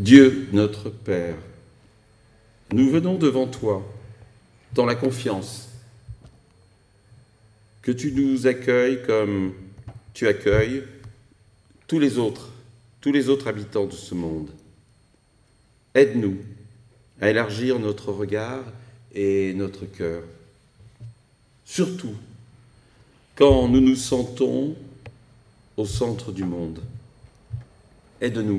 Dieu notre Père, nous venons devant toi dans la confiance que tu nous accueilles comme tu accueilles tous les autres habitants de ce monde. Aide-nous à élargir notre regard et notre cœur, surtout quand nous nous sentons au centre du monde. Aide-nous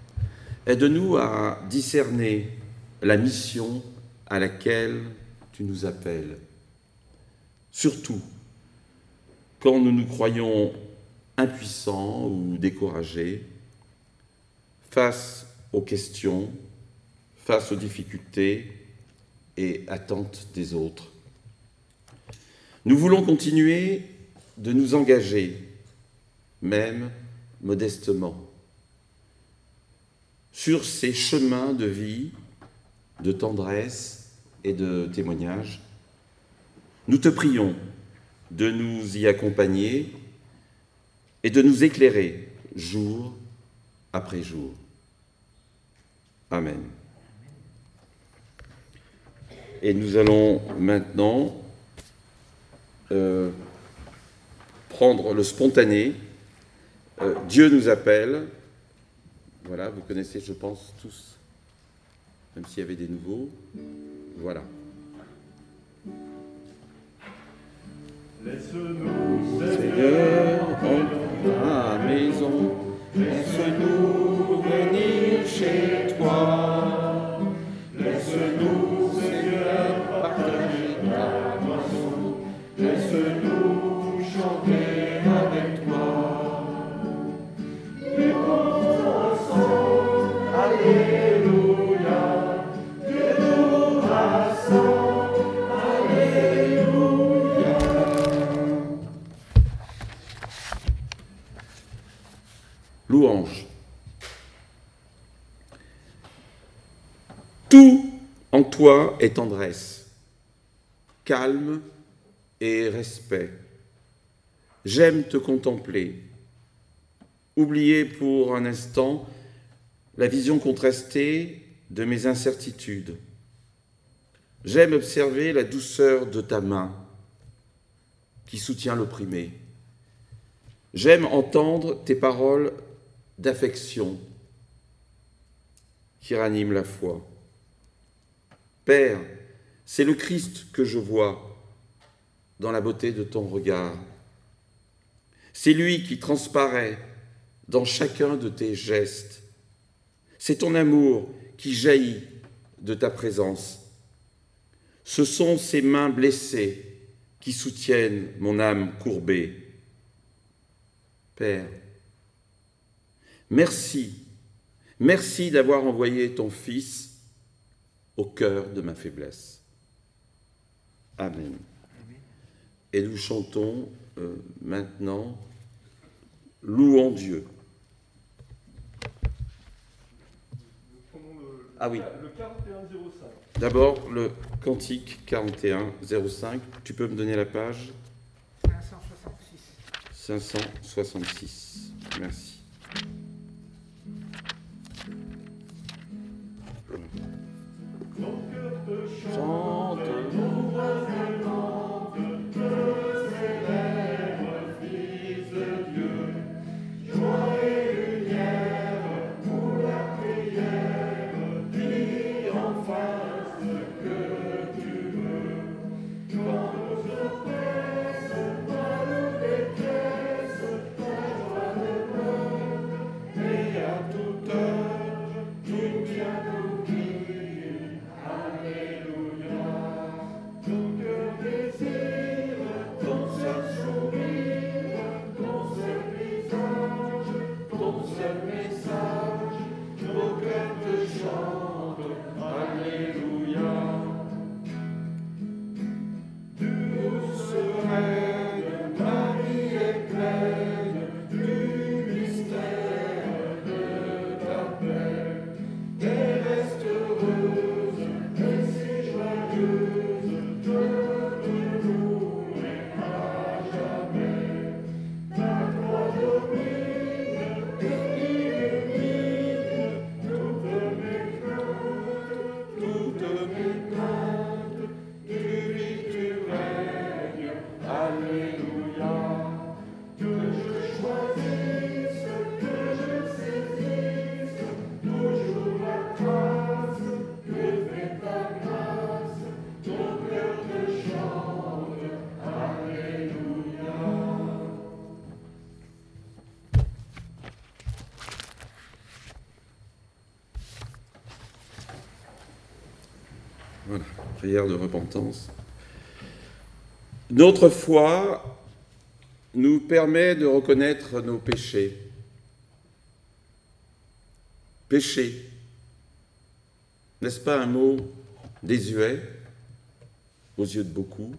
à discerner la mission à laquelle tu nous appelles, surtout quand nous nous croyons impuissants ou découragés face aux questions, face aux difficultés et attentes des autres. Nous voulons continuer de nous engager, même modestement, sur ces chemins de vie, de tendresse et de témoignage. Nous te prions de nous y accompagner et de nous éclairer jour après jour. Amen. Et nous allons maintenant prendre le spontané. Dieu nous appelle. Voilà, vous connaissez, je pense, tous, même s'il y avait des nouveaux. Voilà. Laisse-nous, Seigneur, entre à la maison, laisse-nous venir chez toi. Laisse-nous, Seigneur, partager ta moisson. Laisse-nous chanter avec toi. Et ensemble, Alléluia, Dieu nous rassemble, Alléluia. Louange. Tout en toi est tendresse, calme et respect. J'aime te contempler, oublier pour un instant la vision contrastée de mes incertitudes. J'aime observer la douceur de ta main qui soutient l'opprimé. J'aime entendre tes paroles d'affection qui raniment la foi. Père, c'est le Christ que je vois dans la beauté de ton regard. C'est lui qui transparaît dans chacun de tes gestes. C'est ton amour qui jaillit de ta présence. Ce sont ces mains blessées qui soutiennent mon âme courbée. Père, merci d'avoir envoyé ton Fils au cœur de ma faiblesse. Amen. Et nous chantons maintenant « Louons Dieu ». Ah oui. Le 4105. D'abord, le cantique 4105. Tu peux me donner la page ? 566. Merci. Chante. Voilà, prière de repentance. Notre foi nous permet de reconnaître nos péchés. Péché, n'est-ce pas un mot désuet aux yeux de beaucoup?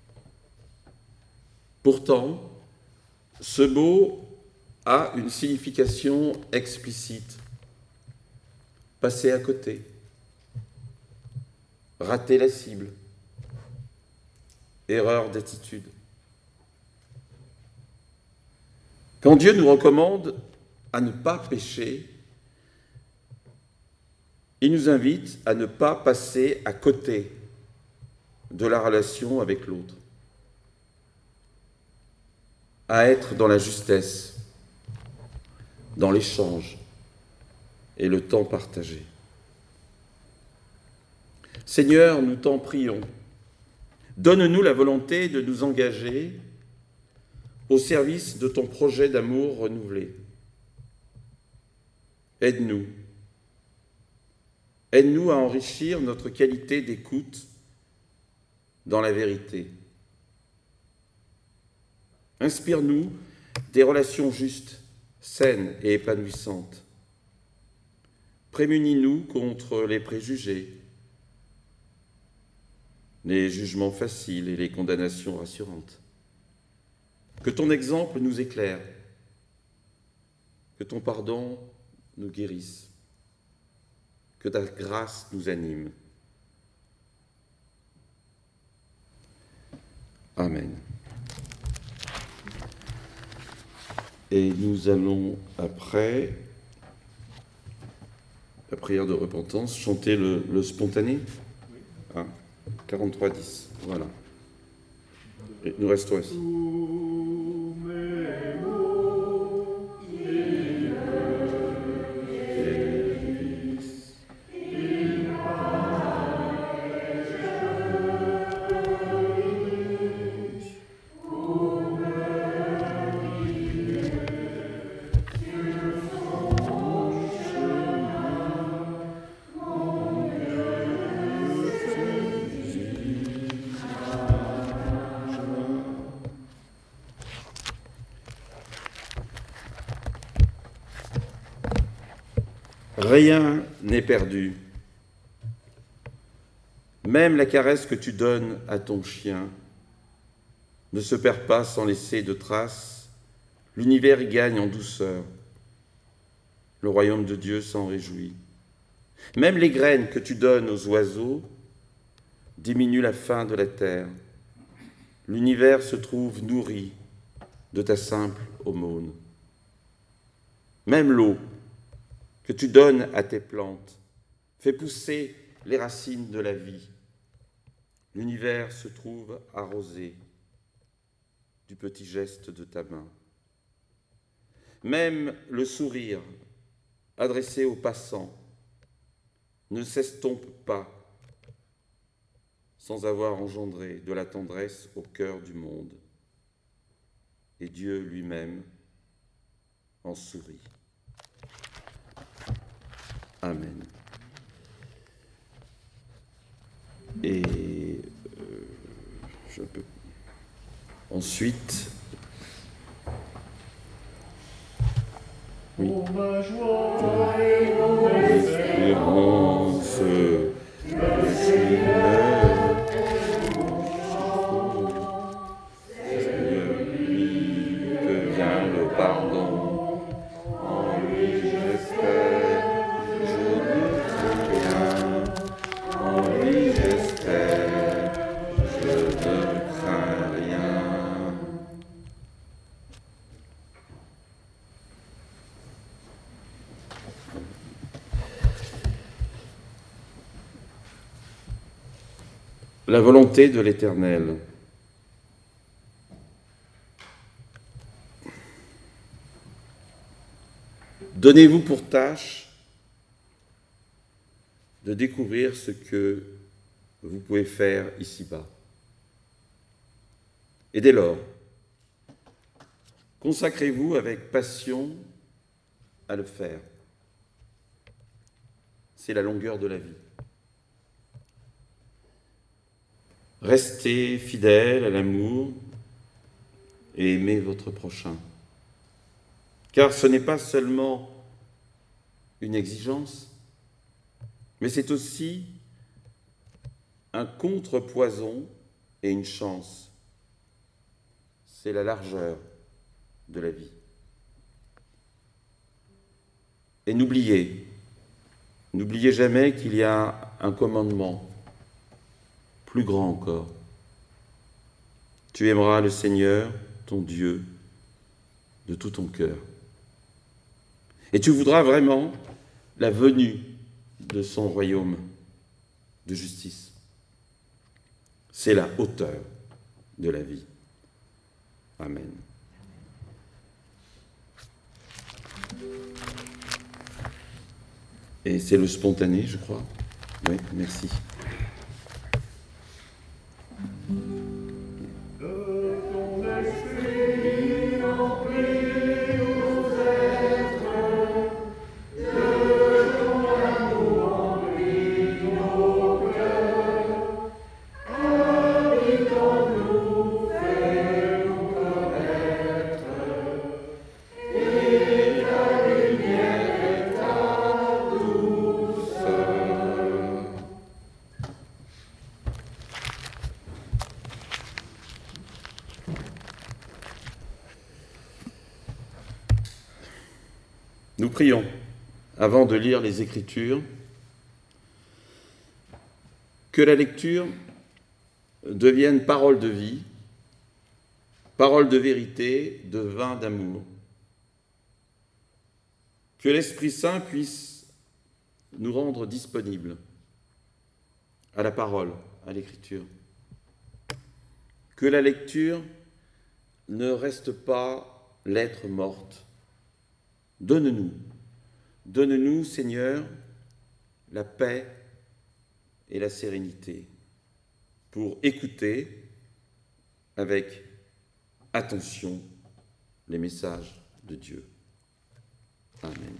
Pourtant, ce mot a une signification explicite. Passer à côté, rater la cible, erreur d'attitude. Quand Dieu nous recommande à ne pas pécher, il nous invite à ne pas passer à côté de la relation avec l'autre, à être dans la justesse, dans l'échange et le temps partagé. Seigneur, nous t'en prions, donne-nous la volonté de nous engager au service de ton projet d'amour renouvelé. Aide-nous. Aide-nous à enrichir notre qualité d'écoute dans la vérité. Inspire-nous des relations justes, saines et épanouissantes. Prémunis-nous contre les préjugés, les jugements faciles et les condamnations rassurantes. Que ton exemple nous éclaire, que ton pardon nous guérisse, que ta grâce nous anime. Amen. Et nous allons, après la prière de repentance, chanter le spontané. Ah, 43-10, voilà. Et nous restons assis. Rien n'est perdu. Même la caresse que tu donnes à ton chien ne se perd pas sans laisser de traces. L'univers y gagne en douceur. Le royaume de Dieu s'en réjouit. Même les graines que tu donnes aux oiseaux diminuent la faim de la terre. L'univers se trouve nourri de ta simple aumône. Même l'eau que tu donnes à tes plantes fait pousser les racines de la vie. L'univers se trouve arrosé du petit geste de ta main. Même le sourire adressé aux passants ne s'estompe pas sans avoir engendré de la tendresse au cœur du monde. Et Dieu lui-même en sourit. Amen. Et je peux ensuite. Oui. Pour ma joie et mon Espérance, le Seigneur est mon chant. Seigneur, lui que vient le pardon. En lui j'espère, je ne crains rien. En lui j'espère, je ne crains rien. La volonté de l'Éternel. Donnez-vous pour tâche de découvrir ce que vous pouvez faire ici-bas. Et dès lors, consacrez-vous avec passion à le faire. C'est la longueur de la vie. Restez fidèles à l'amour et aimez votre prochain. Car ce n'est pas seulement une exigence, mais c'est aussi un contrepoison et une chance. C'est la largeur de la vie. Et n'oubliez jamais qu'il y a un commandement plus grand encore. Tu aimeras le Seigneur, ton Dieu, de tout ton cœur. Et tu voudras vraiment la venue de son royaume de justice. C'est la hauteur de la vie. Amen. Et c'est le spontané, je crois. Oui, merci. Nous prions, avant de lire les Écritures, que la lecture devienne parole de vie, parole de vérité, de vin d'amour. Que l'Esprit Saint puisse nous rendre disponibles à la parole, à l'Écriture. Que la lecture ne reste pas lettre morte. Donne-nous, Seigneur, la paix et la sérénité pour écouter avec attention les messages de Dieu. Amen.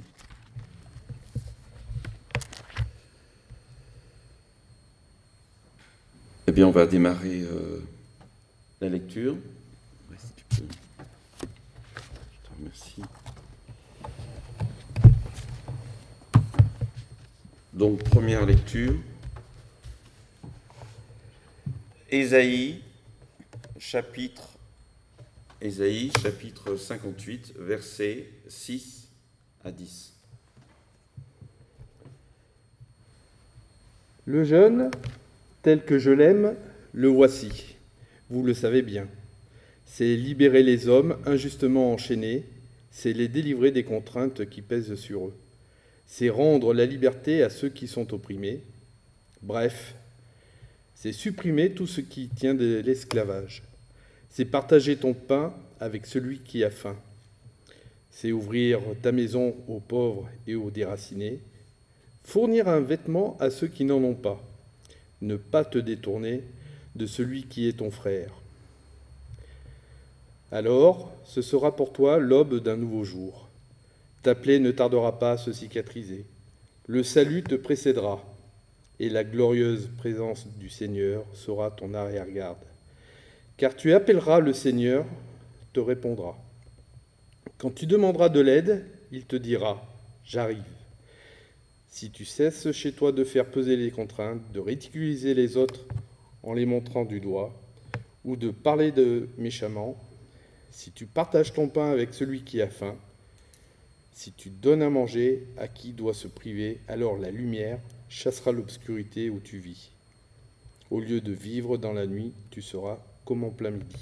Eh bien, on va démarrer la lecture. Ouais, si tu peux. Je te remercie. Donc, première lecture. Ésaïe, chapitre 58, versets 6 à 10. Le jeune, tel que je l'aime, le voici. Vous le savez bien. C'est libérer les hommes injustement enchaînés, c'est les délivrer des contraintes qui pèsent sur eux. C'est rendre la liberté à ceux qui sont opprimés. Bref, c'est supprimer tout ce qui tient de l'esclavage. C'est partager ton pain avec celui qui a faim. C'est ouvrir ta maison aux pauvres et aux déracinés. Fournir un vêtement à ceux qui n'en ont pas. Ne pas te détourner de celui qui est ton frère. Alors, ce sera pour toi l'aube d'un nouveau jour. Ta plaie ne tardera pas à se cicatriser. Le salut te précédera, et la glorieuse présence du Seigneur sera ton arrière-garde. Car tu appelleras le Seigneur, te répondra. Quand tu demanderas de l'aide, il te dira « J'arrive ». Si tu cesses chez toi de faire peser les contraintes, de ridiculiser les autres en les montrant du doigt, ou de parler de méchamment, si tu partages ton pain avec celui qui a faim, si tu donnes à manger à qui doit se priver, alors la lumière chassera l'obscurité où tu vis. Au lieu de vivre dans la nuit, tu seras comme en plein midi.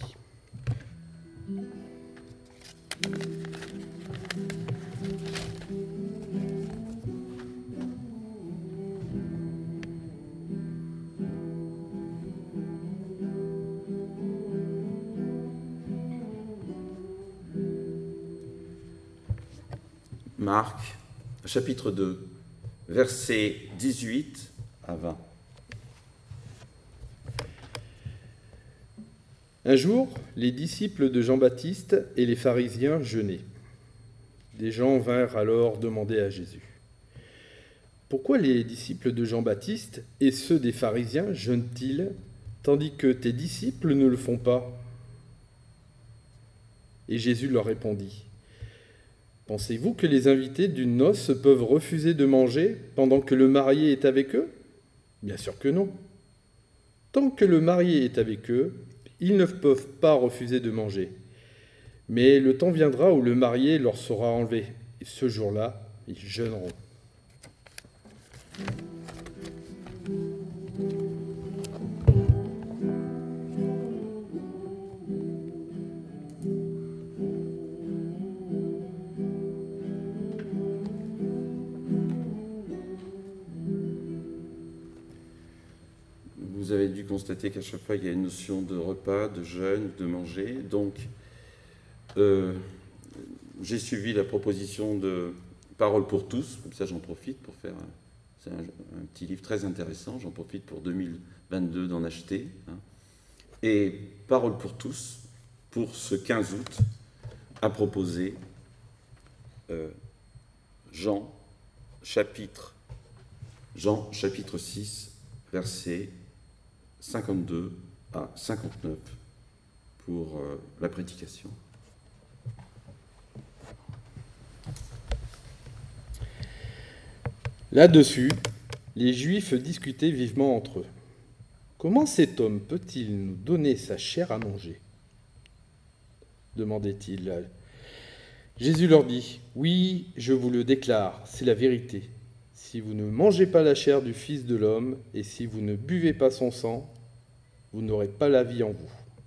Marc, chapitre 2, versets 18 à 20. Un jour, les disciples de Jean-Baptiste et les pharisiens jeûnaient. Des gens vinrent alors demander à Jésus : « Pourquoi les disciples de Jean-Baptiste et ceux des pharisiens jeûnent-ils, tandis que tes disciples ne le font pas. » Et Jésus leur répondit, « Pensez-vous que les invités d'une noce peuvent refuser de manger pendant que le marié est avec eux ? Bien sûr que non. Tant que le marié est avec eux, ils ne peuvent pas refuser de manger. Mais le temps viendra où le marié leur sera enlevé, et ce jour-là, ils jeûneront. » Vous avez dû constater qu'à chaque fois, il y a une notion de repas, de jeûne, de manger. Donc, j'ai suivi la proposition de Parole pour tous. Comme ça, j'en profite pour faire... C'est un petit livre très intéressant. J'en profite pour 2022 d'en acheter. Et Parole pour tous, pour ce 15 août, a proposé Jean, chapitre 6, versets 52 à 59 pour la prédication. Là-dessus, les Juifs discutaient vivement entre eux. « Comment cet homme peut-il nous donner sa chair à manger ?» demandait-il. Jésus leur dit, « Oui, je vous le déclare, c'est la vérité. Si vous ne mangez pas la chair du Fils de l'homme, et si vous ne buvez pas son sang, vous n'aurez pas la vie en vous.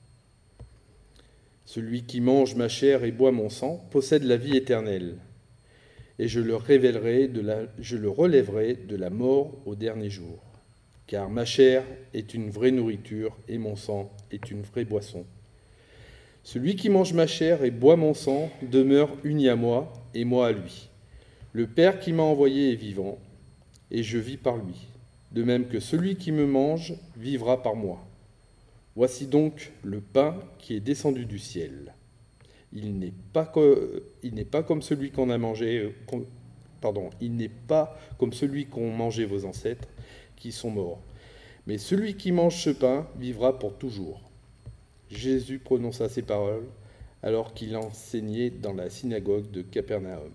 Celui qui mange ma chair et boit mon sang possède la vie éternelle, et je le relèverai de la mort au dernier jour. Car ma chair est une vraie nourriture, et mon sang est une vraie boisson. Celui qui mange ma chair et boit mon sang demeure uni à moi, et moi à lui. Le Père qui m'a envoyé est vivant, et je vis par lui, de même que celui qui me mange vivra par moi. Voici donc le pain qui est descendu du ciel. Il n'est pas comme celui qu'on a mangé, il n'est pas comme celui qu'ont mangé vos ancêtres, qui sont morts. Mais celui qui mange ce pain vivra pour toujours. » Jésus prononça ces paroles alors qu'il enseignait dans la synagogue de Capernaum.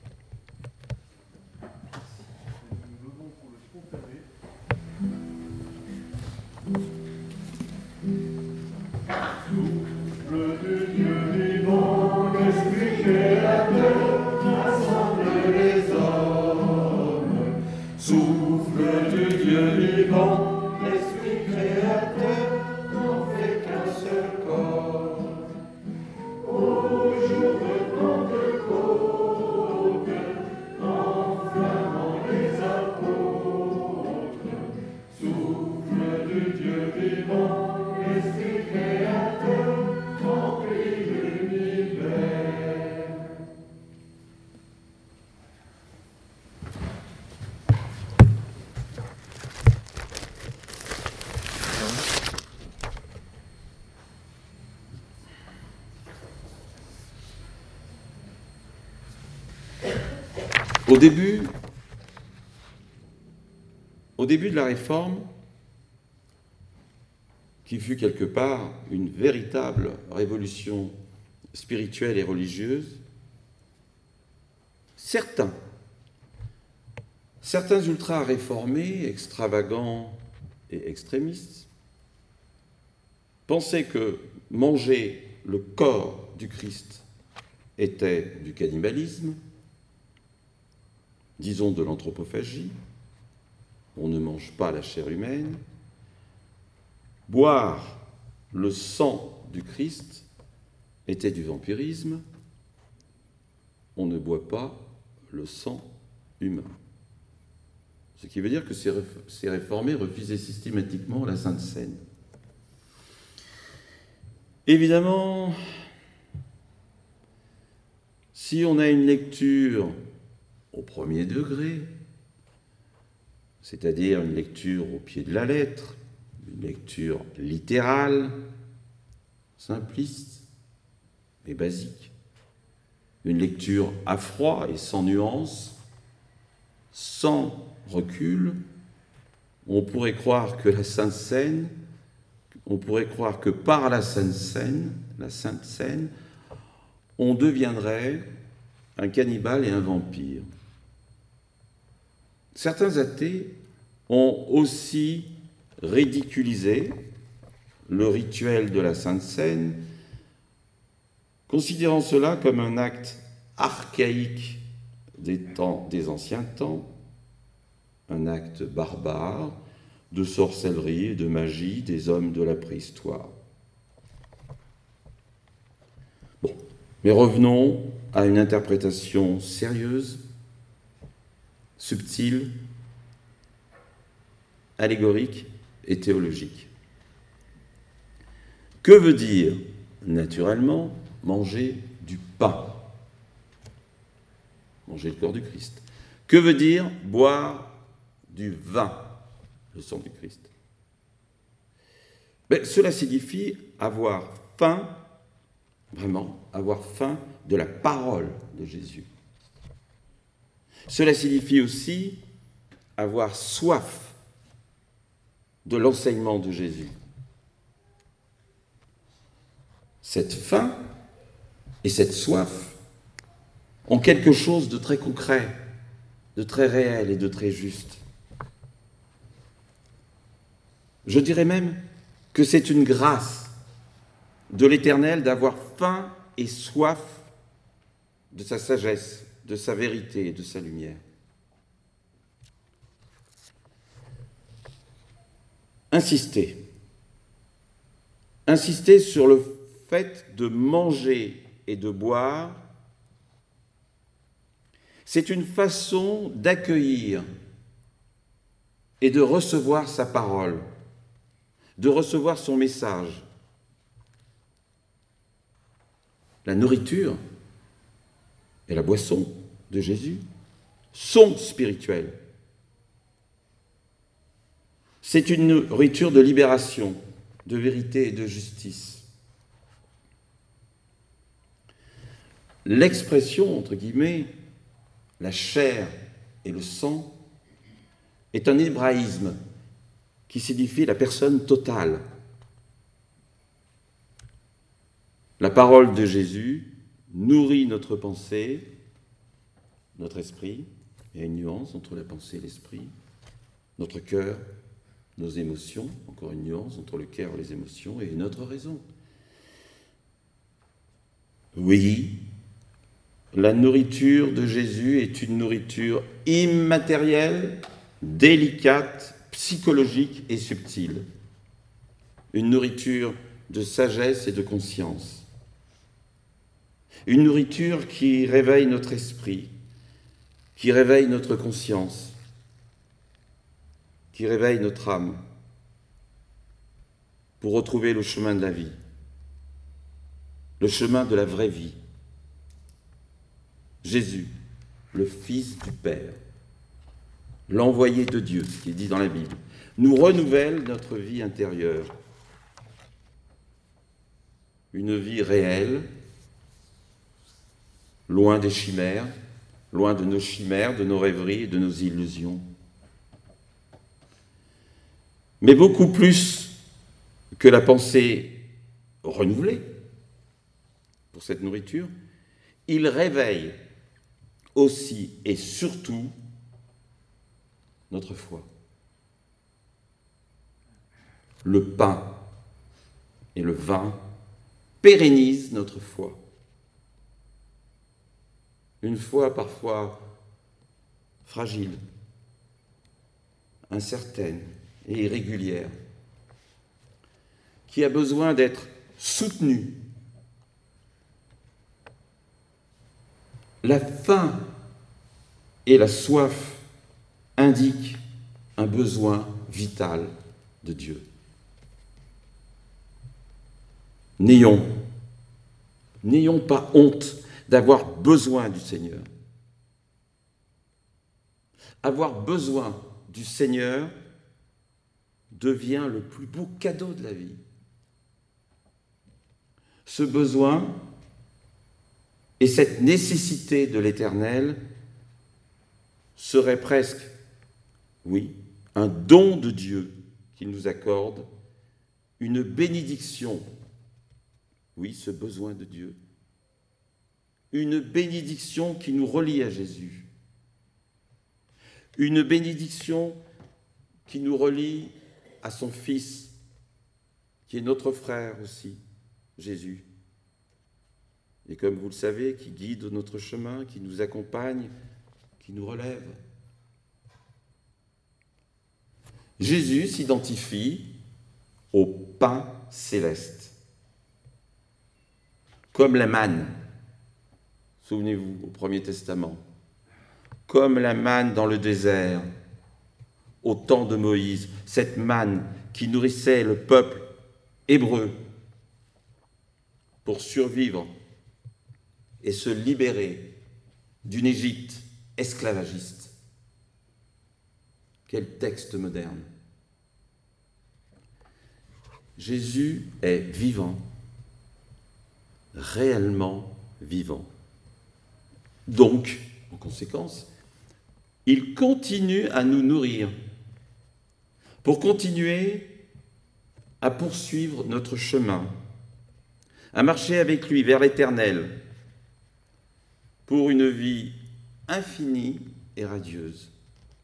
Souffle du Dieu vivant, l'Esprit créateur n'en fait qu'un seul corps. Au jour de Pentecôte, enflammant les apôtres, souffle du Dieu vivant, l'Esprit créateur remplit l'univers. Au début de la Réforme, qui fut quelque part une véritable révolution spirituelle et religieuse, certains ultra-réformés, extravagants et extrémistes, pensaient que manger le corps du Christ était du cannibalisme, disons de l'anthropophagie, on ne mange pas la chair humaine. Boire le sang du Christ était du vampirisme, on ne boit pas le sang humain. Ce qui veut dire que ces réformés refusaient systématiquement la Sainte Seine. Évidemment, si on a une lecture au premier degré, c'est-à-dire une lecture au pied de la lettre, une lecture littérale, simpliste, mais basique, une lecture à froid et sans nuance, sans recul, on pourrait croire que la Sainte Seine, on pourrait croire que par la Sainte Seine, on deviendrait un cannibale et un vampire. Certains athées ont aussi ridiculisé le rituel de la Sainte Seine, considérant cela comme un acte archaïque des anciens temps, un acte barbare de sorcellerie et de magie des hommes de la préhistoire. Bon, mais revenons à une interprétation sérieuse, subtile, allégorique et théologique. Que veut dire, naturellement, manger du pain? Manger le corps du Christ. Que veut dire boire du vin, le sang du Christ? Mais cela signifie avoir faim, vraiment, avoir faim de la parole de Jésus. Cela signifie aussi avoir soif de l'enseignement de Jésus. Cette faim et cette soif ont quelque chose de très concret, de très réel et de très juste. Je dirais même que c'est une grâce de l'Éternel d'avoir faim et soif de sa sagesse, de sa vérité et de sa lumière. Insister sur le fait de manger et de boire, c'est une façon d'accueillir et de recevoir sa parole, de recevoir son message. La nourriture et la boisson de Jésus sont spirituelles. C'est une nourriture de libération, de vérité et de justice. L'expression, entre guillemets, la chair et le sang, est un hébraïsme qui signifie la personne totale. La parole de Jésus nourrit notre pensée, notre esprit. Il y a une nuance entre la pensée et l'esprit. Notre cœur, nos émotions, encore une nuance entre le cœur et les émotions, et notre raison. Oui, la nourriture de Jésus est une nourriture immatérielle, délicate, psychologique et subtile. Une nourriture de sagesse et de conscience. Une nourriture qui réveille notre esprit, qui réveille notre conscience, qui réveille notre âme pour retrouver le chemin de la vie, le chemin de la vraie vie. Jésus, le Fils du Père, l'envoyé de Dieu, ce qui est dit dans la Bible, nous renouvelle notre vie intérieure. Une vie réelle, loin des chimères, loin de nos chimères, de nos rêveries et de nos illusions. Mais beaucoup plus que la pensée renouvelée pour cette nourriture, il réveille aussi et surtout notre foi. Le pain et le vin pérennisent notre foi. Une foi parfois fragile, incertaine et irrégulière, qui a besoin d'être soutenue. La faim et la soif indiquent un besoin vital de Dieu. N'ayons pas honte d'avoir besoin du Seigneur. Avoir besoin du Seigneur devient le plus beau cadeau de la vie. Ce besoin et cette nécessité de l'Éternel serait presque, oui, un don de Dieu qu'il nous accorde une bénédiction. Oui, ce besoin de Dieu. Une bénédiction qui nous relie à Jésus. Une bénédiction qui nous relie à son Fils, qui est notre frère aussi, Jésus. Et comme vous le savez, qui guide notre chemin, qui nous accompagne, qui nous relève. Jésus s'identifie au pain céleste, comme la manne, souvenez-vous, au Premier Testament, comme la manne dans le désert, au temps de Moïse, cette manne qui nourrissait le peuple hébreu pour survivre et se libérer d'une Égypte esclavagiste. Quel texte moderne! Jésus est vivant, réellement vivant. Donc, en conséquence, il continue à nous nourrir pour continuer à poursuivre notre chemin, à marcher avec lui vers l'éternel pour une vie infinie et radieuse.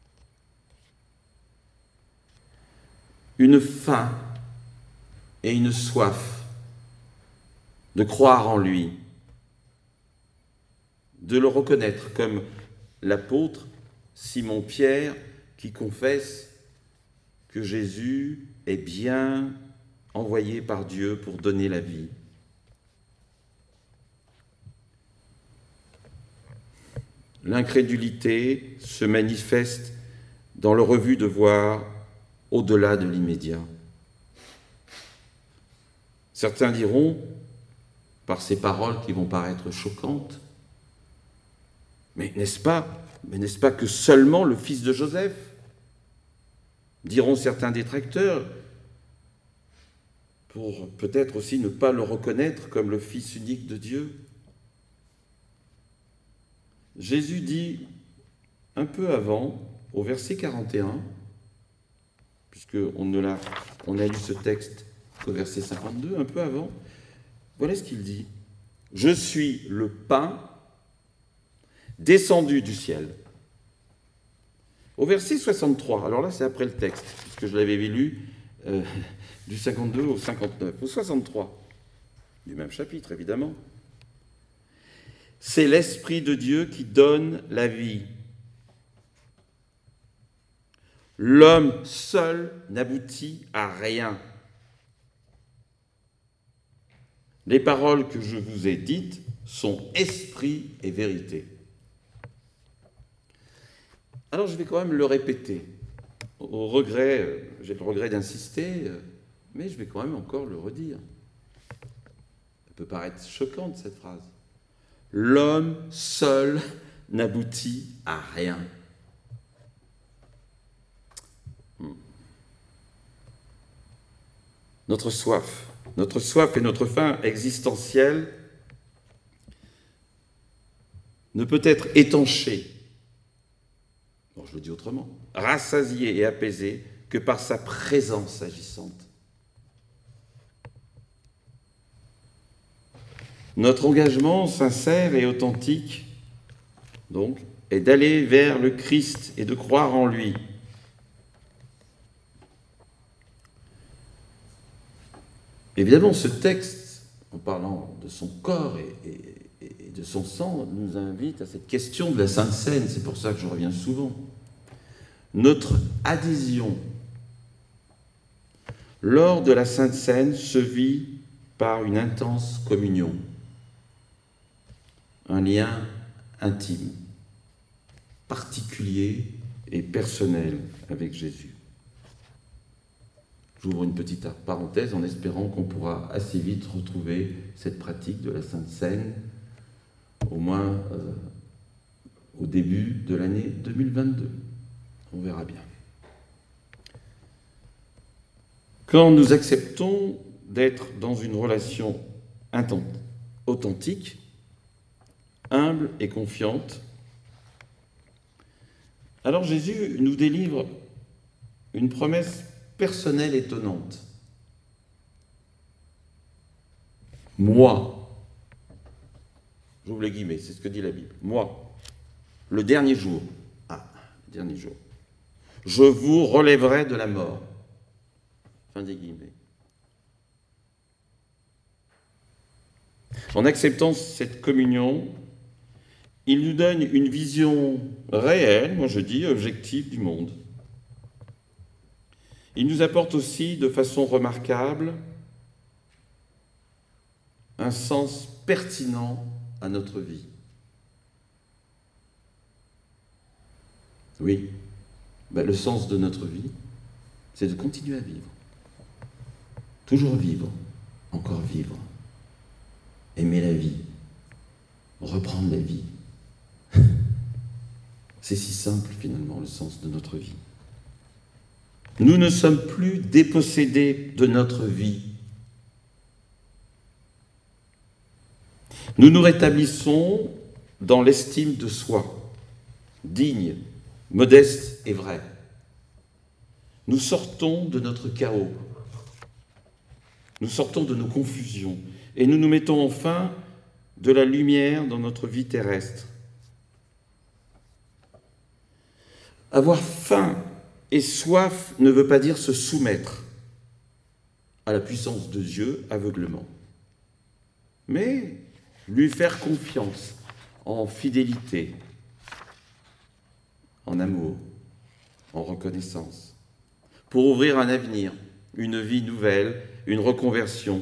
Une faim et une soif de croire en lui, de le reconnaître comme l'apôtre Simon-Pierre qui confesse que Jésus est bien envoyé par Dieu pour donner la vie. L'incrédulité se manifeste dans le refus de voir au-delà de l'immédiat. Certains diront, par ces paroles qui vont paraître choquantes, mais n'est-ce pas que seulement le fils de Joseph? Diront certains détracteurs, pour peut-être aussi ne pas le reconnaître comme le Fils unique de Dieu. Jésus dit un peu avant, au verset 41, puisqu'on a lu ce texte qu'au verset 52, un peu avant, voilà ce qu'il dit. « Je suis le pain descendu du ciel. » Au verset 63, alors là c'est après le texte, puisque je l'avais lu du 52 au 59, au 63, du même chapitre évidemment. C'est l'Esprit de Dieu qui donne la vie. L'homme seul n'aboutit à rien. Les paroles que je vous ai dites sont esprit et vérité. Alors je vais quand même le répéter, au regret, j'ai le regret d'insister, mais je vais quand même encore le redire. Ça peut paraître choquante cette phrase. L'homme seul n'aboutit à rien. Notre soif et notre faim existentielle ne peut être étanchée, bon, je le dis autrement, rassasiée et apaisée que par sa présence agissante. Notre engagement sincère et authentique, donc, est d'aller vers le Christ et de croire en lui. Évidemment, ce texte, en parlant de son corps et de son sang, nous invite à cette question de la Sainte Seine. C'est pour ça que je reviens souvent. Notre adhésion lors de la Sainte Seine se vit par une intense communion, un lien intime, particulier et personnel avec Jésus. J'ouvre une petite parenthèse en espérant qu'on pourra assez vite retrouver cette pratique de la Sainte Seine, au moins au début de l'année 2022. On verra bien. Quand nous acceptons d'être dans une relation authentique, humble et confiante, alors Jésus nous délivre une promesse personnelle étonnante. moi, j'ouvre les guillemets, c'est ce que dit la Bible, moi, le dernier jour, le dernier jour, je vous relèverai de la mort. Fin des guillemets. En acceptant cette communion, il nous donne une vision réelle, moi je dis objective du monde. Il nous apporte aussi de façon remarquable un sens pertinent à notre vie. Oui, le sens de notre vie, c'est de continuer à vivre. Toujours vivre, encore vivre. Aimer la vie, reprendre la vie. C'est si simple finalement le sens de notre vie. Nous ne sommes plus dépossédés de notre vie. Nous nous rétablissons dans l'estime de soi, digne, modeste et vrai. Nous sortons de notre chaos. Nous sortons de nos confusions et nous nous mettons enfin de la lumière dans notre vie terrestre. Avoir faim et soif ne veut pas dire se soumettre à la puissance de Dieu aveuglement, mais lui faire confiance en fidélité, en amour, en reconnaissance, pour ouvrir un avenir, une vie nouvelle, une reconversion,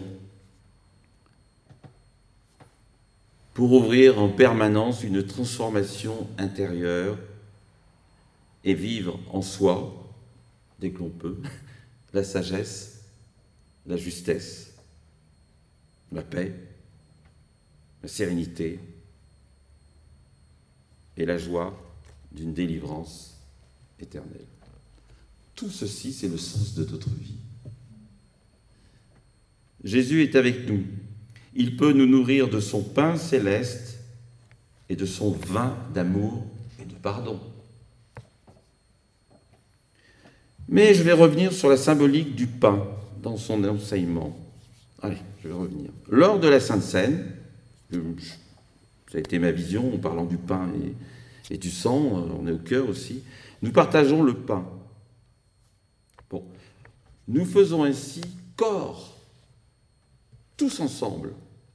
pour ouvrir en permanence une transformation intérieure et vivre en soi, dès que l'on peut, la sagesse, la justesse, la paix, la sérénité et la joie d'une délivrance éternelle. Tout ceci, c'est le sens de notre vie. Jésus est avec nous. Il peut nous nourrir de son pain céleste et de son vin d'amour et de pardon. Mais je vais revenir sur la symbolique du pain dans son enseignement. Allez, je vais revenir. Lors de la Sainte Seine, ça a été ma vision en parlant du pain et du sang, on est au cœur aussi, nous partageons le pain. Bon, nous faisons ainsi corps, tous ensemble.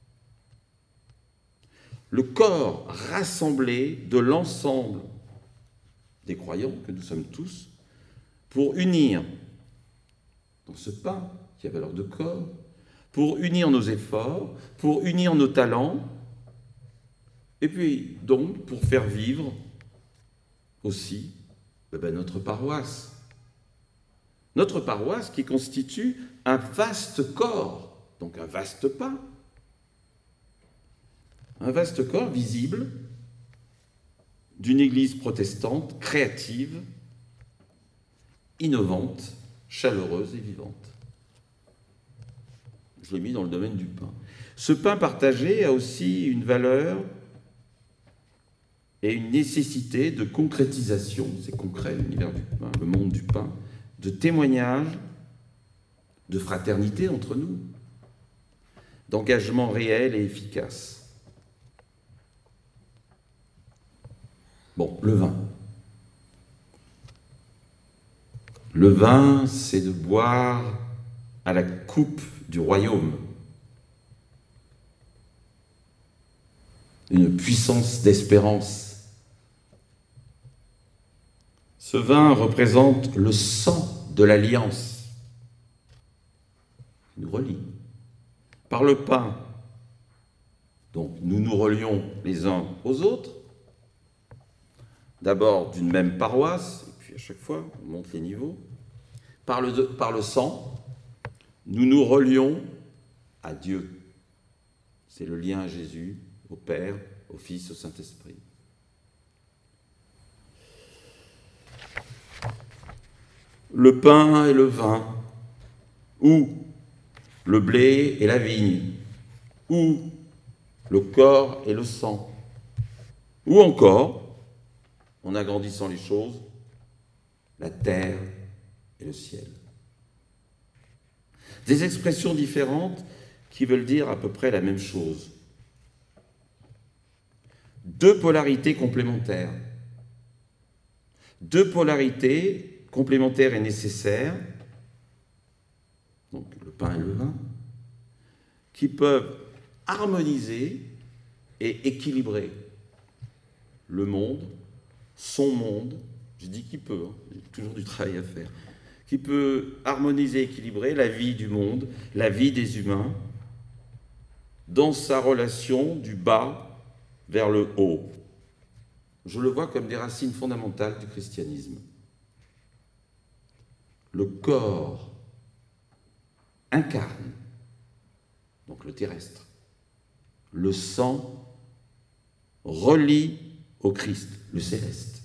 Le corps rassemblé de l'ensemble des croyants que nous sommes tous, pour unir dans ce pain qui a valeur de corps, pour unir nos efforts, pour unir nos talents, et puis donc pour faire vivre aussi notre paroisse. Notre paroisse qui constitue un vaste corps, donc un vaste pain. Un vaste corps visible d'une église protestante créative, innovante, chaleureuse et vivante. Je l'ai mis dans le domaine du pain. Ce pain partagé a aussi une valeur et une nécessité de concrétisation, c'est concret l'univers du pain, le monde du pain, de témoignage, de fraternité entre nous, d'engagement réel et efficace. Bon, le vin. Le vin, c'est de boire à la coupe du royaume. Une puissance d'espérance. Ce vin représente le sang de l'alliance. Il nous relie. Par le pain, donc nous nous relions les uns aux autres, d'abord d'une même paroisse, et puis à chaque fois, on monte les niveaux. Par le sang, nous nous relions à Dieu. C'est le lien à Jésus, au Père, au Fils, au Saint-Esprit. Le pain et le vin, ou le blé et la vigne, ou le corps et le sang, ou encore, en agrandissant les choses, la terre et le ciel. Des expressions différentes qui veulent dire à peu près la même chose. Deux polarités complémentaires. Deux polarités complémentaires et nécessaires, donc le pain et le vin, qui peuvent harmoniser et équilibrer le monde, son monde, je dis qui peut, il y a toujours du travail à faire, qui peut harmoniser et équilibrer la vie du monde, la vie des humains, dans sa relation du bas vers le haut. Je le vois comme des racines fondamentales du christianisme. Le corps incarne, donc le terrestre. Le sang relie au Christ, le céleste.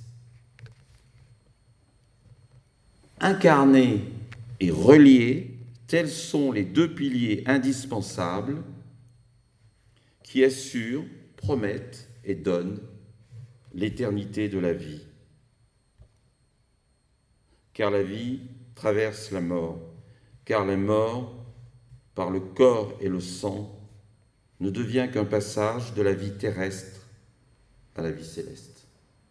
Incarné et relié, tels sont les deux piliers indispensables qui assurent, promettent et donnent l'éternité de la vie. Car la vie traverse la mort, car la mort, par le corps et le sang, ne devient qu'un passage de la vie terrestre à la vie céleste.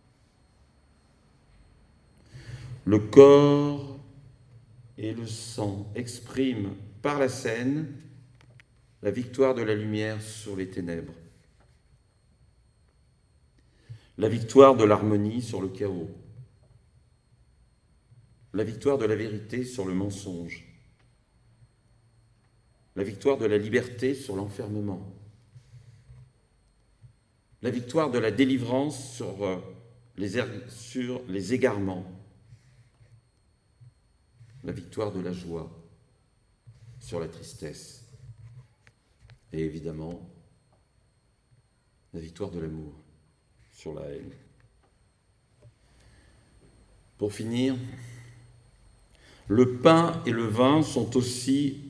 Le corps et le sang expriment par la scène la victoire de la lumière sur les ténèbres, la victoire de l'harmonie sur le chaos, la victoire de la vérité sur le mensonge, la victoire de la liberté sur l'enfermement, la victoire de la délivrance sur les égarements, la victoire de la joie sur la tristesse et évidemment la victoire de l'amour sur la haine. Pour finir, le pain et le vin ont aussi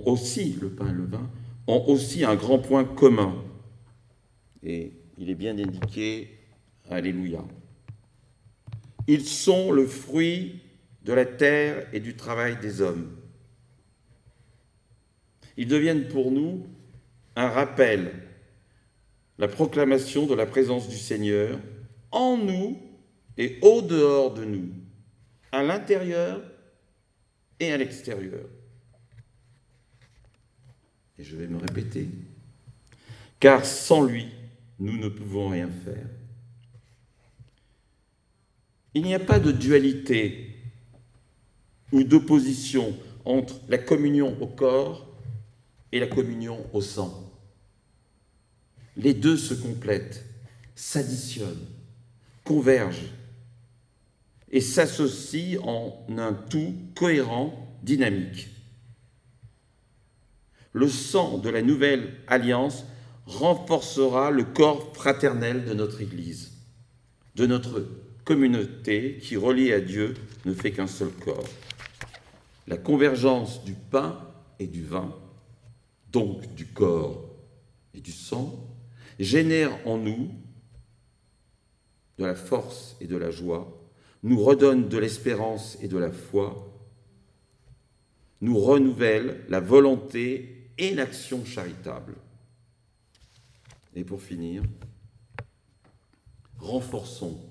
un grand point commun. Et il est bien indiqué, alléluia. Ils sont le fruit de la terre et du travail des hommes. Ils deviennent pour nous un rappel, la proclamation de la présence du Seigneur en nous et au dehors de nous, à l'intérieur et à l'extérieur. Et je vais me répéter, car sans lui, nous ne pouvons rien faire. Il n'y a pas de dualité ou d'opposition entre la communion au corps et la communion au sang. Les deux se complètent, s'additionnent, convergent et s'associent en un tout cohérent, dynamique. Le sang de la nouvelle alliance renforcera le corps fraternel de notre Église, de notre communauté qui, reliée à Dieu, ne fait qu'un seul corps. La convergence du pain et du vin, donc du corps et du sang, génère en nous de la force et de la joie, nous redonne de l'espérance et de la foi, nous renouvelle la volonté et l'action charitable. Et pour finir, renforçons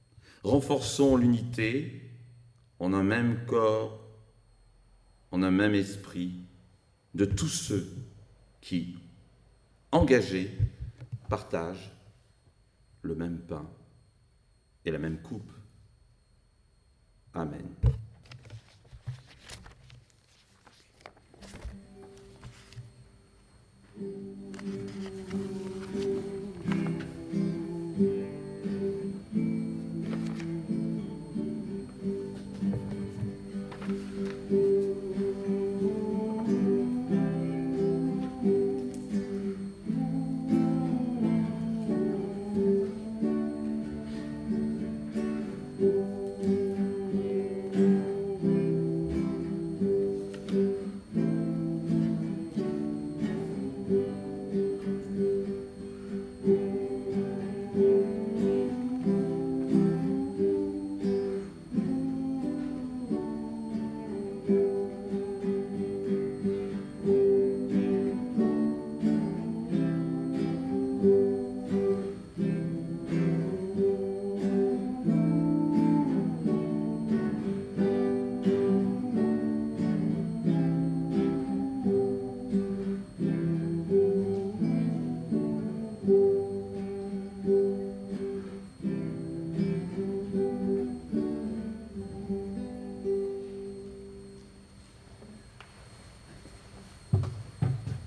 l'unité en un même corps, en un même esprit, de tous ceux qui, engagés, partagent le même pain et la même coupe. Amen.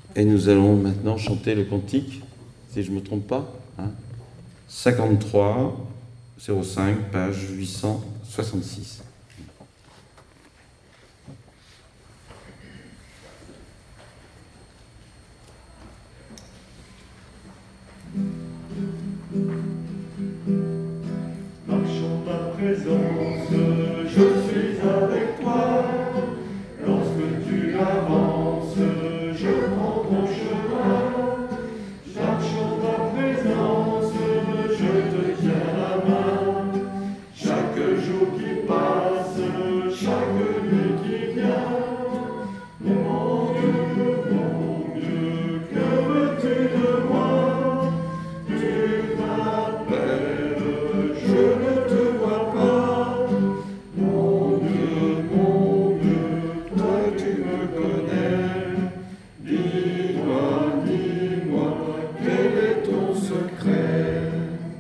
Et nous allons maintenant chanter le cantique, si je ne me trompe pas, 53, 05, page 866. Marchons ta présence, je suis avec toi. Lorsque tu avances, je prends ton chemin. Marchons ta présence, je te tiens la main. Chaque jour qui passe, chaque nuit qui vient. Mon Dieu, que veux-tu de moi? Tu m'appelles, je ne te vois pas. Mon Dieu, toi tu me connais. Dis-moi, quel est ton secret?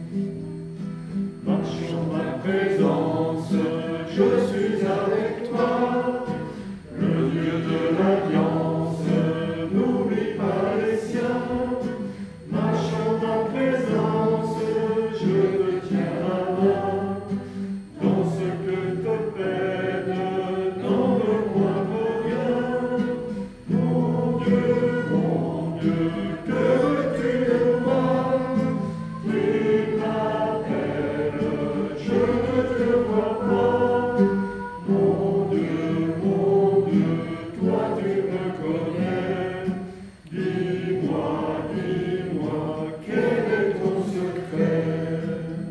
Marchons ma présence, je suis avec toi. Le Dieu de l'Alliance, n'oublie pas les siens. Marchons ta présence, je te tiens la main. Dans ce que te peine, dans le moindre rien. Mon Dieu, que veux-tu de moi? Tu m'appelles, je ne te vois pas. Mon Dieu, toi tu me connais. Dis-moi, quel est ton secret?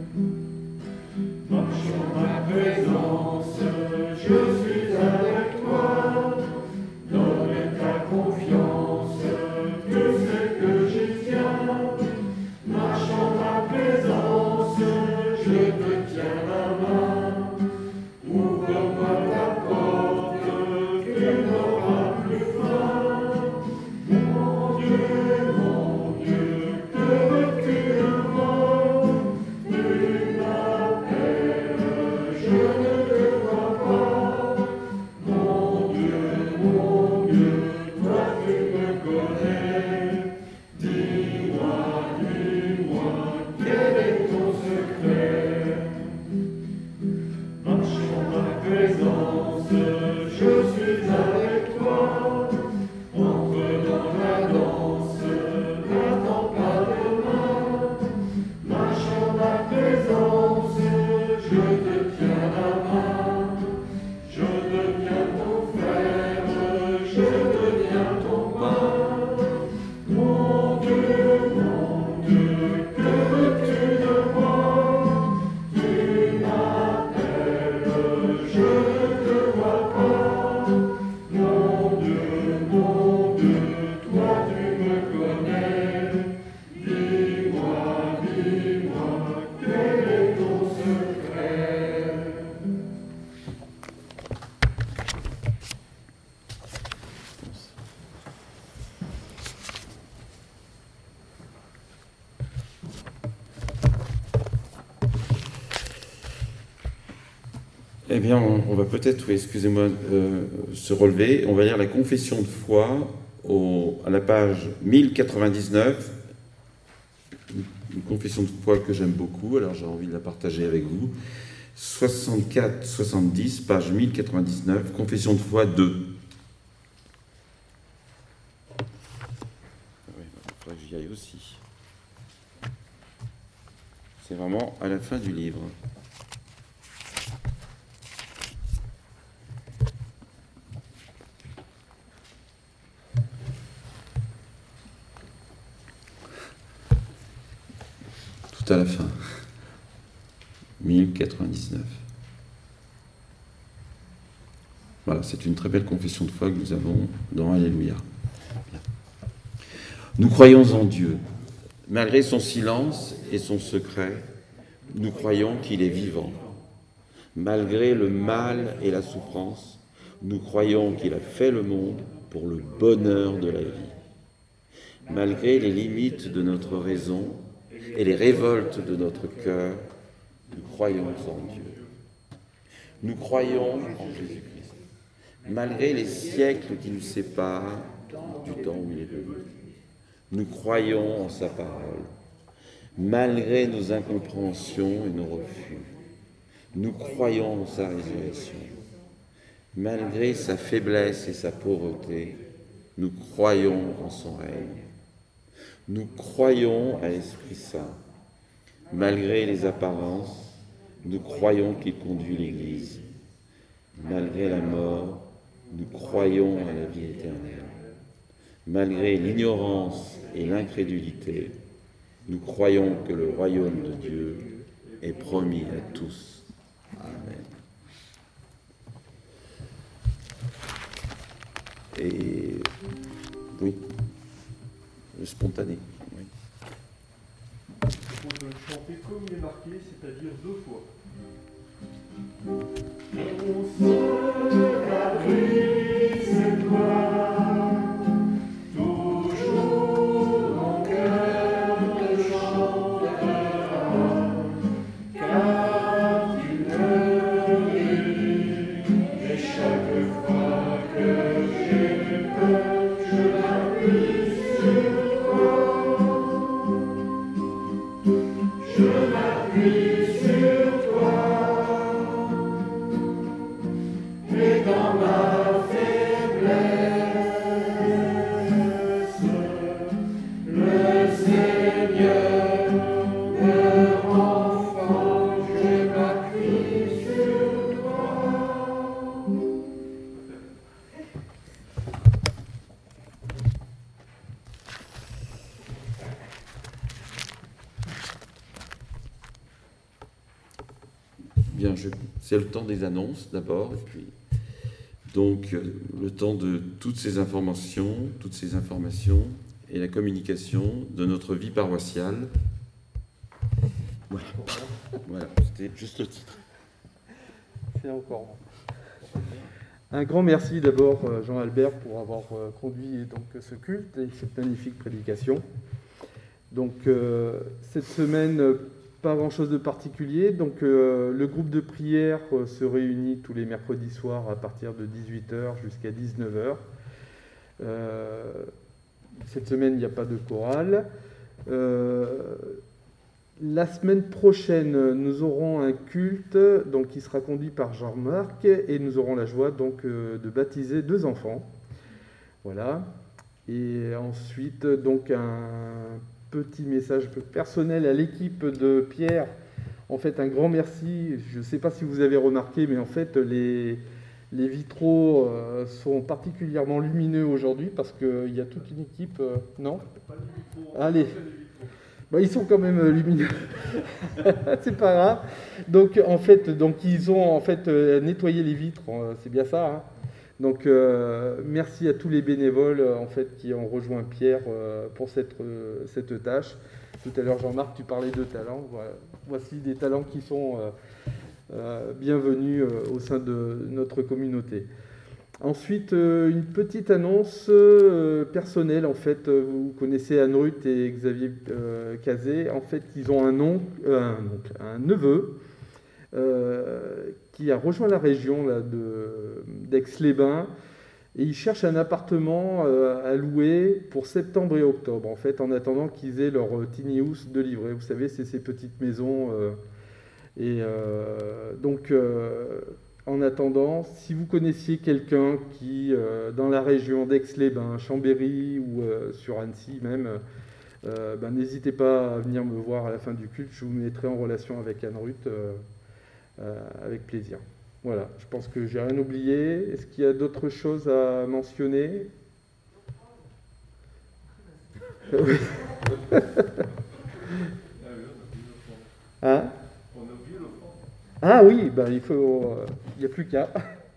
Marchons ma présence, je suis avec toi. Donne ta confiance, tu sais que j'y tiens. Marchons ma présence, je te tiens la main. Ouvre-moi ta porte, tu n'auras plus faim. Mon Dieu, que veux-tu de moi? Tu m'appelles, je ne te vois pas. Mon Dieu, toi tu me connais. Dis-moi, quel est ton secret? Marchons ma présence, je suis avec toi. Entre dans la danse, n'attends pas demain. Marchons ma présence, je te tiens la main. Je deviens ton frère, je deviens ton pain. Mon Dieu, que veux-tu de moi? Tu m'appelles, je ne te vois pas. Mon Dieu, toi tu me connais. Dis-moi, quel est ton secret? Eh bien, on va peut-être, oui, excusez-moi, se relever. On va lire la confession de foi à la page 1099. Une confession de foi que j'aime beaucoup, alors j'ai envie de la partager avec vous. 64-70, page 1099, confession de foi 2. Oui, il faudrait que j'y aille aussi. C'est vraiment à la fin du livre. Tout à la fin. 1099. Voilà, c'est une très belle confession de foi que nous avons dans Alléluia. Bien. Nous croyons en Dieu. Malgré son silence et son secret, nous croyons qu'il est vivant. Malgré le mal et la souffrance, nous croyons qu'il a fait le monde pour le bonheur de la vie. Malgré les limites de notre raison et les révoltes de notre cœur, nous croyons en Dieu. Nous croyons en Jésus-Christ. Malgré les siècles qui nous séparent du temps où il est venu. Nous croyons en sa parole, malgré nos incompréhensions et nos refus. Nous croyons en sa résurrection. Malgré sa faiblesse et sa pauvreté, nous croyons en son règne. Nous croyons à l'Esprit Saint. Malgré les apparences, nous croyons qu'il conduit l'Église. Malgré la mort, nous croyons à la vie éternelle. Malgré l'ignorance et l'incrédulité, nous croyons que le royaume de Dieu est promis à tous. Amen. Et oui, le spontané. Oui. Il faut le chanter comme il est marqué, c'est-à-dire 2 fois. On se cabrit, c'est toi, toujours mon cœur te chantera, car tu me guéris, et chaque fois que j'ai peur, je m'appuie sur toi, je m'appuie sur toi. Et dans ma faiblesse, le Seigneur me rend fort, je m'appuie sur toi. Bien, c'est le temps des annonces d'abord, et puis donc le temps de toutes ces informations et la communication de notre vie paroissiale. Voilà, voilà, c'était juste le titre. C'est encore. Un grand merci d'abord Jean-Albert pour avoir conduit donc ce culte et cette magnifique prédication. Donc cette semaine, pas grand-chose de particulier. Donc le groupe de prière se réunit tous les mercredis soirs à partir de 18h jusqu'à 19h. Cette semaine, il n'y a pas de chorale. La semaine prochaine, nous aurons un culte donc, qui sera conduit par Jean-Marc et nous aurons la joie donc, de baptiser 2 enfants. Voilà. Et ensuite, donc un petit message personnel à l'équipe de Pierre. En fait, un grand merci. Je ne sais pas si vous avez remarqué, mais en fait, les vitraux sont particulièrement lumineux aujourd'hui parce qu'il y a toute une équipe. Non ? Allez. Bah, ils sont quand même lumineux. C'est pas grave. Donc, en fait, ils ont nettoyé les vitres. C'est bien ça. Hein. Donc, merci à tous les bénévoles en fait, qui ont rejoint Pierre pour cette tâche. Tout à l'heure, Jean-Marc, tu parlais de talents. Voilà. Voici des talents qui sont bienvenus au sein de notre communauté. Ensuite, une petite annonce personnelle. En fait, vous connaissez Anne-Ruth et Xavier Cazet. En fait, ils ont un neveu qui a rejoint la région là, d'Aix-les-Bains et il cherche un appartement à louer pour septembre et octobre, en fait, en attendant qu'ils aient leur tiny house de livret. Vous savez, c'est ces petites maisons. En attendant, si vous connaissiez quelqu'un qui, dans la région d'Aix-les-Bains, Chambéry ou sur Annecy même, n'hésitez pas à venir me voir à la fin du culte. Je vous mettrai en relation avec Anne-Ruth avec plaisir. Voilà, je pense que j'ai rien oublié. Est-ce qu'il y a d'autres choses à mentionner ? Oui. Hein ? Ah oui, il n'y a plus qu'à.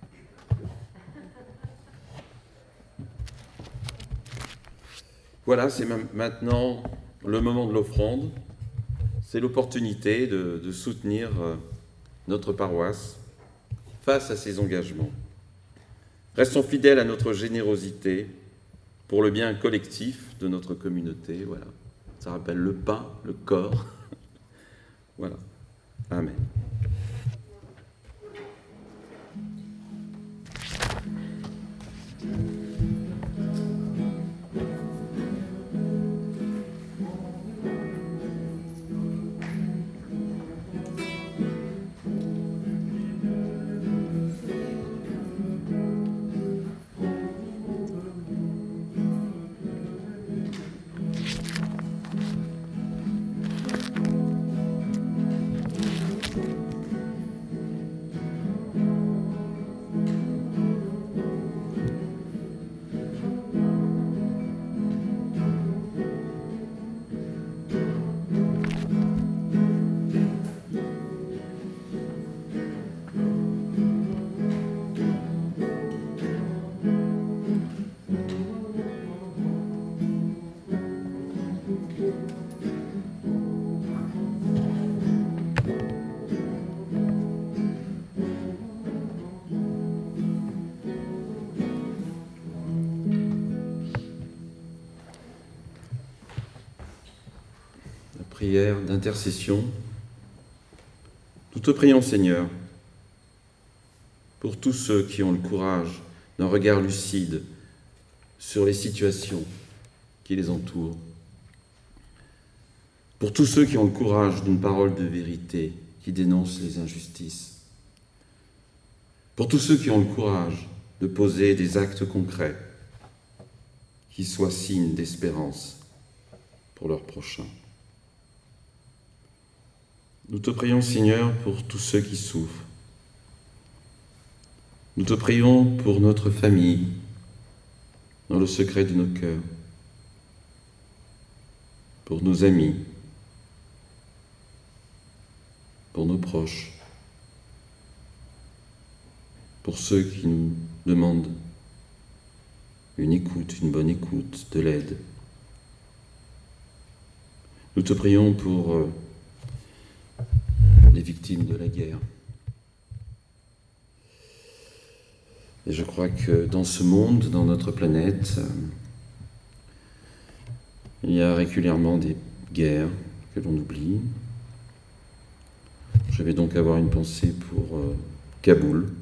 Voilà, c'est maintenant le moment de l'offrande. C'est l'opportunité de soutenir notre paroisse face à ses engagements. Restons fidèles à notre générosité pour le bien collectif de notre communauté. Voilà, ça rappelle le pain, le corps. Voilà. Amen. prière d'intercession. Nous te prions, Seigneur, pour tous ceux qui ont le courage d'un regard lucide sur les situations qui les entourent, pour tous ceux qui ont le courage d'une parole de vérité qui dénonce les injustices, pour tous ceux qui ont le courage de poser des actes concrets qui soient signes d'espérance pour leurs prochains. Nous te prions, Seigneur, pour tous ceux qui souffrent. Nous te prions pour notre famille, dans le secret de nos cœurs, pour nos amis, pour nos proches, pour ceux qui nous demandent une écoute, une bonne écoute, de l'aide. Nous te prions pour les victimes de la guerre. Et je crois que dans ce monde, dans notre planète, il y a régulièrement des guerres que l'on oublie. Je vais donc avoir une pensée pour Kaboul.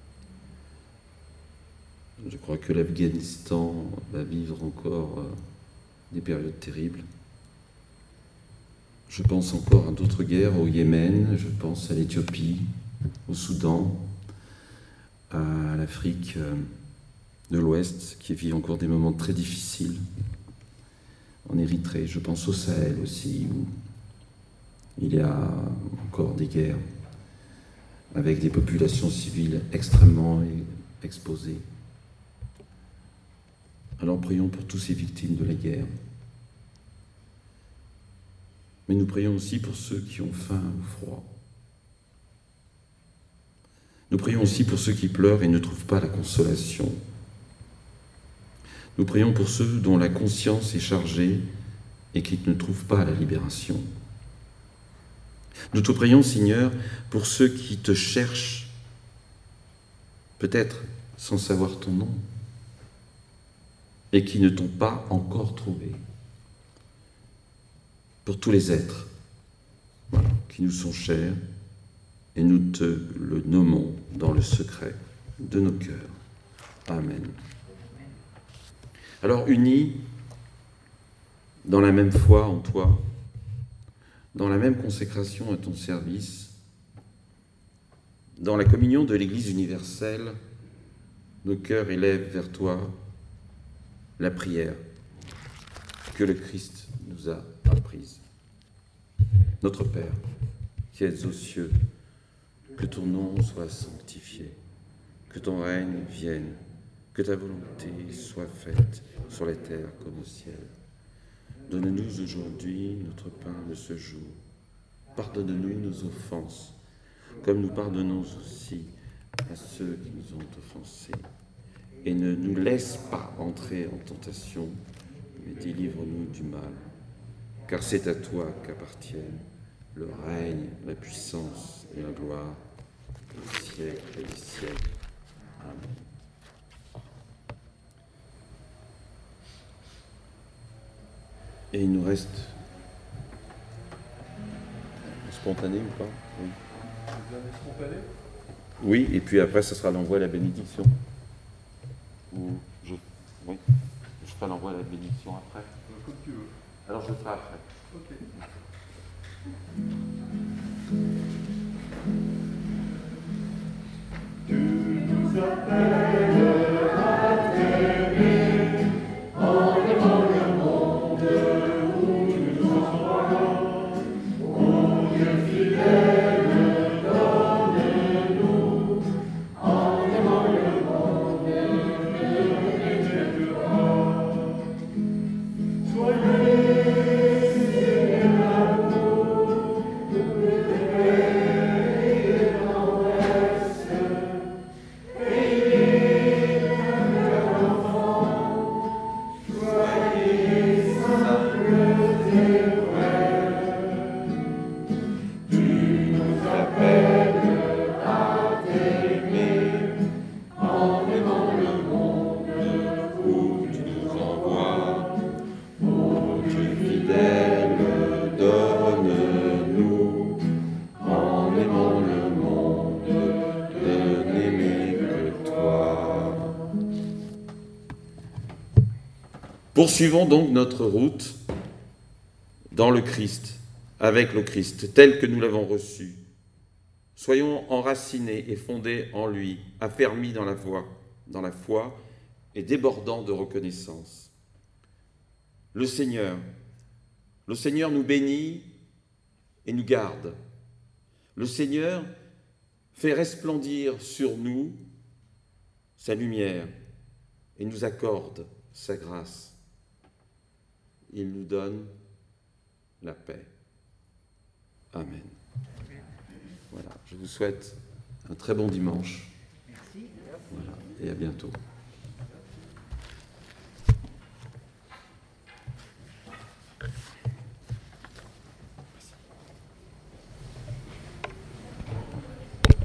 Je crois que l'Afghanistan va vivre encore des périodes terribles. Je pense encore à d'autres guerres, au Yémen, je pense à l'Éthiopie, au Soudan, à l'Afrique de l'Ouest, qui vit encore des moments très difficiles. En Érythrée, je pense au Sahel aussi, où il y a encore des guerres, avec des populations civiles extrêmement exposées. Alors prions pour tous ces victimes de la guerre. Mais nous prions aussi pour ceux qui ont faim ou froid. Nous prions aussi pour ceux qui pleurent et ne trouvent pas la consolation. Nous prions pour ceux dont la conscience est chargée et qui ne trouvent pas la libération. Nous te prions, Seigneur, pour ceux qui te cherchent, peut-être sans savoir ton nom, et qui ne t'ont pas encore trouvé. Pour tous les êtres qui nous sont chers, et nous te le nommons dans le secret de nos cœurs. Amen. Alors, unis dans la même foi en toi, dans la même consécration à ton service, dans la communion de l'Église universelle, nos cœurs élèvent vers toi la prière que le Christ nous a apprise. Notre Père, qui es aux cieux, que ton nom soit sanctifié, que ton règne vienne, que ta volonté soit faite sur la terre comme au ciel. Donne-nous aujourd'hui notre pain de ce jour. Pardonne-nous nos offenses, comme nous pardonnons aussi à ceux qui nous ont offensés. Et ne nous laisse pas entrer en tentation, mais délivre-nous du mal. Car c'est à toi qu'appartiennent le règne, la puissance et la gloire des siècles et des siècles. Amen. Et il nous reste spontané ou pas? Oui. Spontané. Oui, et puis après, ce sera l'envoi à la bénédiction. Oui, je ferai l'envoi à la bénédiction après. Comme tu veux. Alors je le ferai après. Ok. Tu nous appelles à t'aimer en aimant le monde où nous envoyons. Ô Dieu fidèle, donne-nous en aimant le monde de toi. Soyez Seigneur l'amour, de paix et tendresse. Ayez un cœur d'enfant, soyez simples et vrais. Tu nous appelles à t'aimer en aimant le monde où tu nous envoies. Ô Dieu fidèle, donne-nous Poursuivons donc notre route dans le Christ, avec le Christ, tel que nous l'avons reçu. Soyons enracinés et fondés en lui, affermis dans la foi et débordants de reconnaissance. Le Seigneur nous bénit et nous garde. Le Seigneur fait resplendir sur nous sa lumière et nous accorde sa grâce. Il nous donne la paix. Amen. Voilà, je vous souhaite un très bon dimanche. Merci. Voilà, et à bientôt.